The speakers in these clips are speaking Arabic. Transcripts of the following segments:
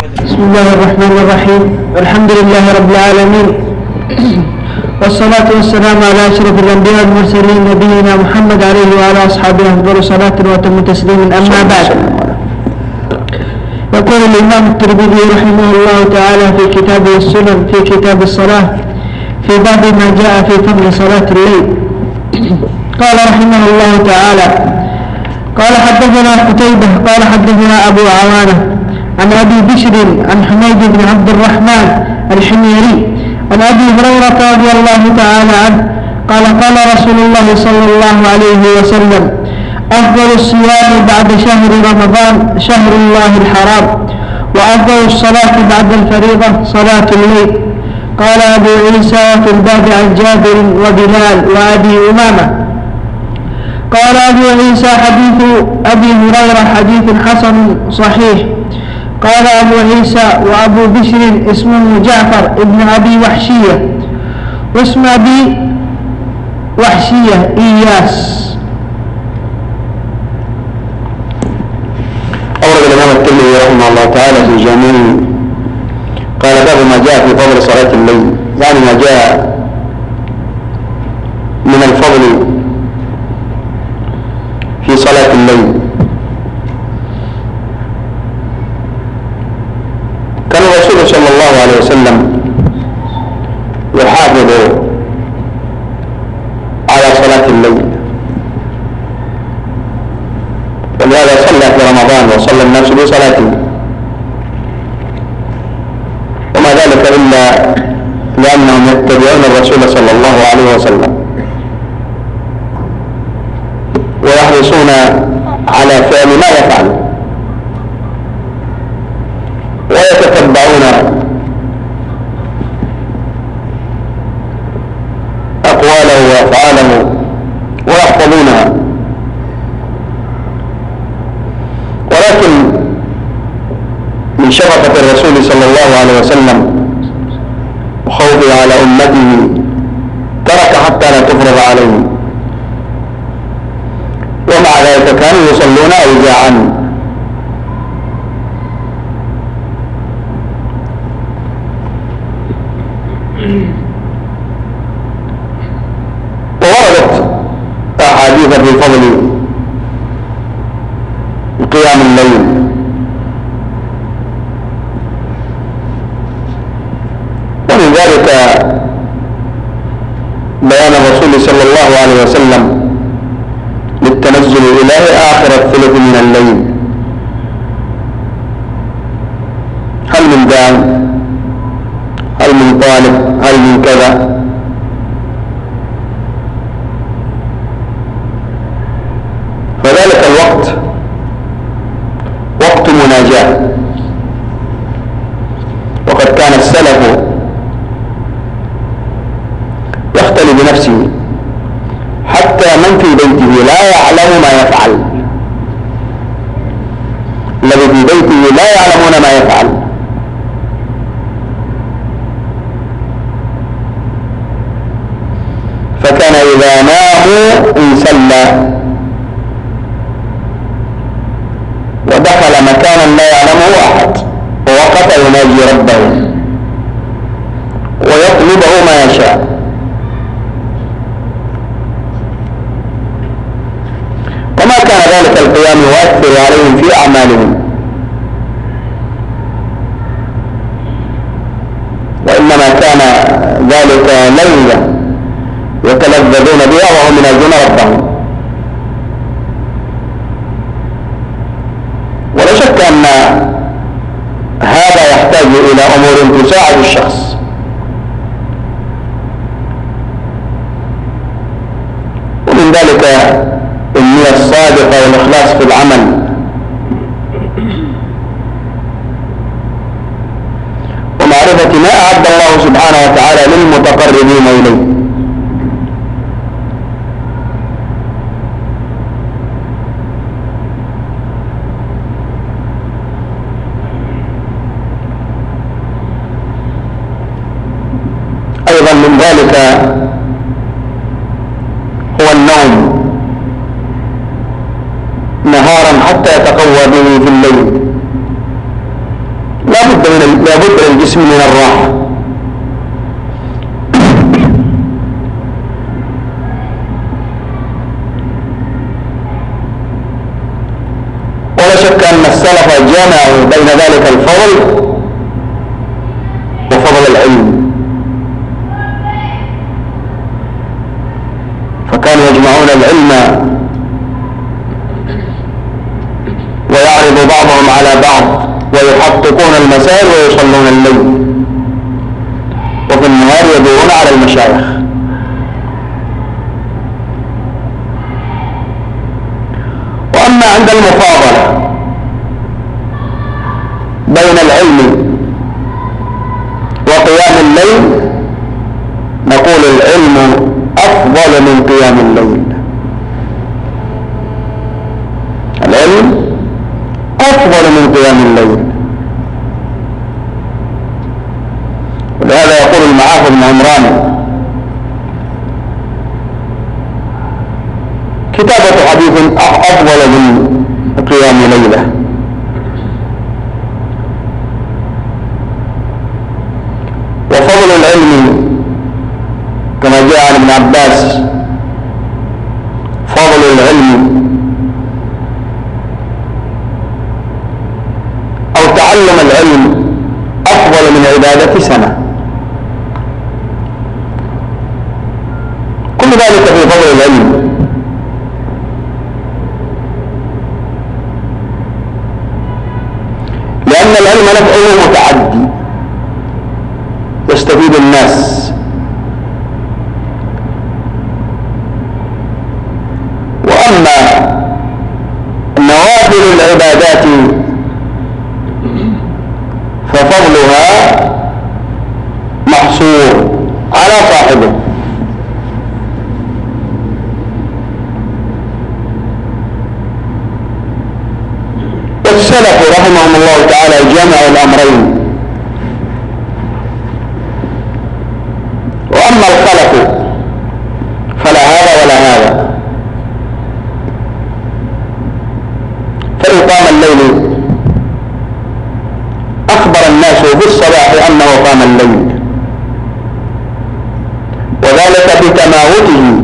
بسم الله الرحمن الرحيم. والحمد لله رب العالمين، والصلاة والسلام على أشرف الأنبياء والمرسلين نبينا محمد عليه وعلى أصحابه أفضل صلاة وأتم تسليم. أما بعد، يقول الإمام الترمذي رحمه الله تعالى في كتابه السنن في كتاب الصلاة في باب ما جاء في فضل صلاة الليل. قال رحمه الله تعالى: قال حدثنا قتيبة قال حدثنا أبو عوانة عن أبي بشر عن حميد بن عبد الرحمن الحميري عن أبي هريرة رضي الله تعالى عنه قال: قال رسول الله صلى الله عليه وسلم: أفضل الصيام بعد شهر رمضان شهر الله الحرام، وأفضل الصلاة بعد الفريضة صلاة الليل. قال أبو عيسى في الباب عن جابر وبلال وأبي أمامة. قال أبو عيسى: حديث أبي هريرة حديث حسن صحيح. قال أبو عيسى: وأبو بشر اسمه جعفر ابن أبي وحشية، واسم أبي وحشية إياس. أورد الإمام الترمذي رحمه الله تعالى في جامعه قال: باب ما جاء في فضل صلاة الليل، يعني ما جاء من الفضل في صلاة الليل. كان الرسول صلى الله عليه وسلم يحافظ على صلاة الليل، ولهذا صلى في رمضان وصلى الناس بصلاته، وما ذلك إلا لأنهم يتبعون الرسول صلى الله عليه وسلم ويحرصون على فعل ما يفعل، ويتتبعون أقواله وأفعاله ويحفظونها. ولكن من شفقة الرسول صلى الله عليه وسلم وخوفه على أمته ترك حتى لا تفرض عليهم، ومع ذلك كانوا يصلون أوزاعا. ووردت أحاديث في فضل قيام الليل، ومن ذلك بيان الرسول صلى الله عليه وسلم للتنزل الإلهي آخر الثلث من الليل. هل من داع؟ هل من طالب؟ هل من كذا؟ فذلك الوقت وقت مناجاة، وقد كان السلف يختلي بنفسه حتى من في بيته لا يعلم ما يفعل، الذي في بيته لا يعلمون ما يفعل. فكان إذا ناموا انسلى ودخل مكانا لا يعلمه أحد ووقف يناجي ربه ويطلبه ما يشاء. وما كان ذلك القيام يؤثر عليهم في أعمالهم، وإنما كان ذلك لذة يتلذذون بها وهم يناجون ربهم. ولا شك أن هذا يحتاج إلى أمور تساعد الشخص، ومن ذلك النية الصادقة والإخلاص في العمل، ومعرفة ما أعد الله سبحانه وتعالى للمتقربين إليه. أيضا من ذلك هو النوم نهارا حتى يتقوى به في الليل. لا بد لابد للجسم من الراحة. ولا شك أن السلف جمعوا بين ذلك الفضل وفضل العلم، فكانوا يجمعون العلم ويعرض بعضهم على بعض ويحققون المسائل ويصلون الليل، وفي النهار يدورون على المشايخ. وأما عند المفاضلة بين العلم وقيام الليل نقول العلم أفضل من قيام الليل. العلم أفضل من قيام الليل، ولهذا يقول المعافى بن عمران: كتابة حديث أفضل من قيام ليلة. وفضل العلم كما جاء عن ابن عباس: فضل العلم أو تعلم العلم أفضل من عبادة سنة. كل ذلك في فضل العلم. لأن العلم نفعه متعدي، يستفيد الناس. وأما نوافل العبادات ففضلها محصور على صاحبه. والسلف رحمهم الله تعالى جمعوا الأمرين. وأما الخلف فلا هذا ولا هذا، فإن قام الليل أخبر الناس في الصباح أنه قام الليل، وذلك بتماوته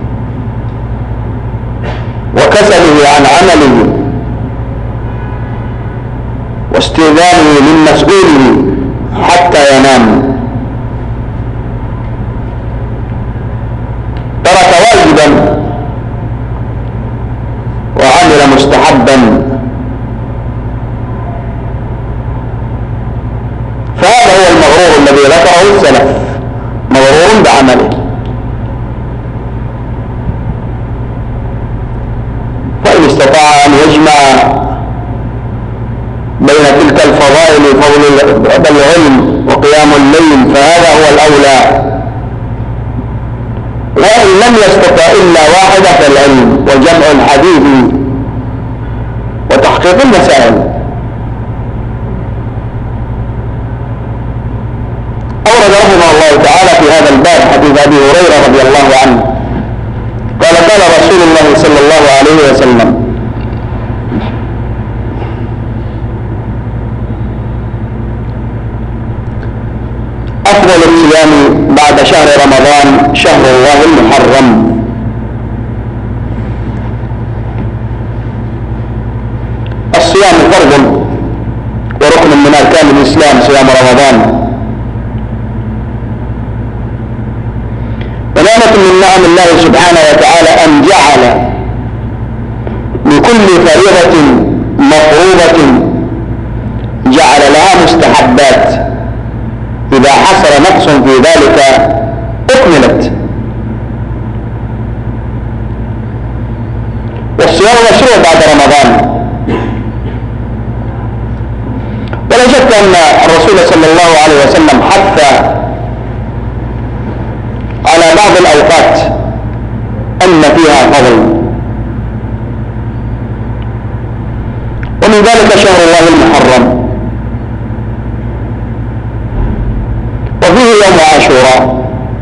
وكسله عن عمله واستئذانه من مسؤوله حتى ينام. ترك واجبا وعمل مستحبا، فهذا هو المغرور الذي ذكره السلف، مغرور بعمله. فإن استطاع أن يجمع بين تلك الفضائل فضل العلم وقيام الليل فهذا هو الأولى. وإن لم يستطع إلا واحدة فالعلم وجمع الحديث وتحقيق المسائل. أورد رحمه الله تعالى في هذا الباب حديث أبي هريرة رضي الله عنه قال: قال رسول الله صلى الله عليه وسلم: أفضل الصيام بعد شهر رمضان شهر الله المحرم. الصيام فرض وركن من أركان الإسلام، صيام رمضان. ونعمة من نعم الله سبحانه وتعالى أن جعل لكل فريضة مفروضة جعل لها مستحبات، إذا حصل نقص في ذلك أكملت. والصيام مشروع بعد رمضان. ولا شك أن الرسول صلى الله عليه وسلم حث على بعض الأوقات أن فيها فضل، ومن ذلك شهر الله المحرم، وفيه يوم عاشوراء.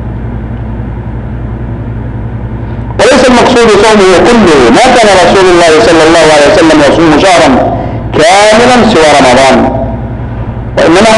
وليس المقصود صومه كله، ما كان رسول الله صلى الله عليه وسلم يصوم شهرا كاملا سوى رمضان، وإنما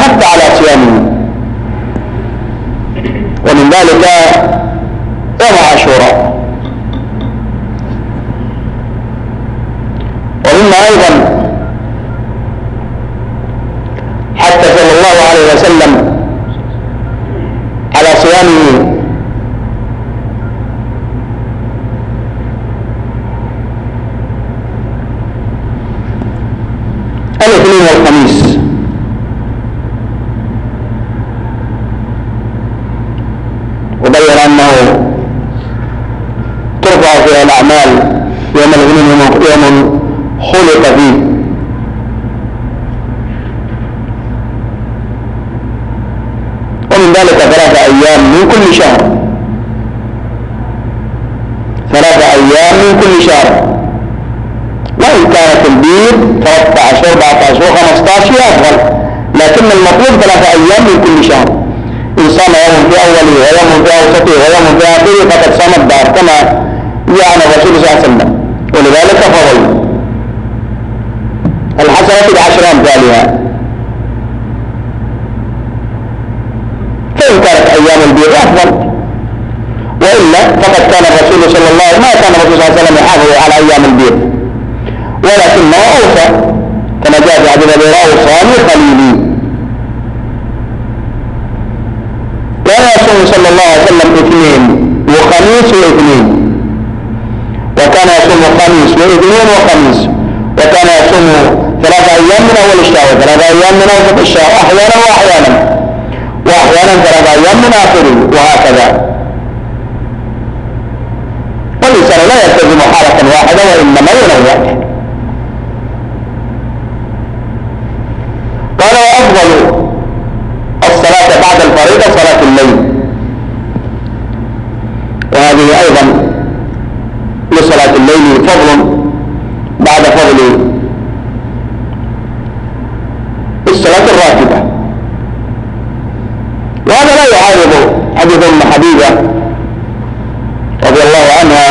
الأعمال يوم الاثنين يوم خلق فيه. ومن ذلك 3 أيام من كل شهر، 3 أيام من كل شهر، وإن كانت البيض 13 14 15 أفضل، لكن المطلوب 3 أيام من كل شهر. إن صام يوم في أوله ويوم في أوسطه ويوم في آخره فقد صام الدهر، كما جاء عن الرسول صلى الله عليه وسلم. ولذلك فضل الحسنة ب10 أمثالها. فإن كانت أيام البيض أفضل، وإلا فقد كان الرسول صلى الله عليه وسلم ما كان الرسول صلى الله عليه وسلم يحافظ على أيام البيض، ولكنه أوصى كما جاء في حديث أبي هريرة: أوصاني خليلي. كان يصوم صلى الله عليه وسلم 2 وخميس و2، وكان يصوم خميس و2 وخميس، وكان يصوم 3 أيام من أول الشهر و3 أيام من أوسط الشهر أحيانا وأحيانا 3 أيام من آخره، وهكذا. والإنسان لا يلتزم حالة واحدة وإنما ينوع. قال: وأفضل الصلاة بعد الفريضة صلاة الليل، وهذه أيضا لصلاة الليل فضل بعد فضل الصلاة الراتبة. وهذا لا يعارض حديث أم حبيبة رضي الله عنها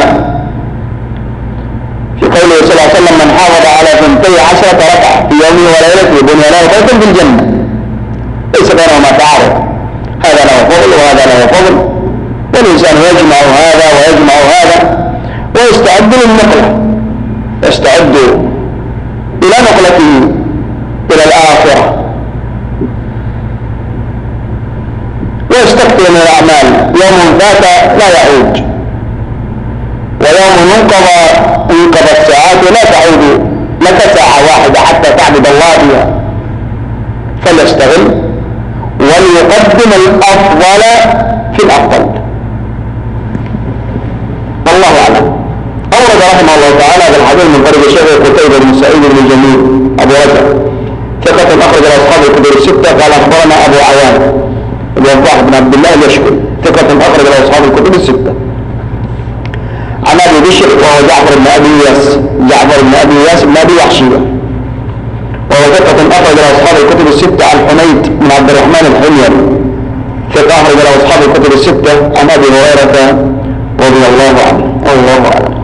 في قوله صلى الله عليه وسلم: من حافظ على 12 ركعة في يومه وليلته بني له بيتا في الجنة. ليس بينهما تعارض، هذا له فضل وهذا له فضل، والإنسان يجمع هذا ويجمع هذا ويستعد للنقلة، يستعد إلى نقلته إلى الآخرة، ويستكثر من الأعمال. يوم فات لا يعود، ويوم انقضت ساعات لا تعود لك ساعة واحدة حتى تعبد الله بها، فليستغل وليقدم الأفضل في الأفضل. والله أعلم. أورد رحمه الله تعالى هذا الحديث من طريق الشيخ قتيبة بن سعيد بن جميل أبو رجب ثقة أخرج أصحاب الكتب الستة. قال: أخبرنا أبو عوان الوضاح بن عبد الله اليشكري ثقة أخرج أصحاب الكتب الستة. عن أبي بشر وهو جعفر بن أبي إياس بن أبي وحشية، وهو ثقة أخرج أصحاب الكتب الستة. عن حميد بن عبد الرحمن الحميري ثقة أخرج أصحاب الكتب الستة. عن أبي هريرة رضي الله عنه. الله أعلم.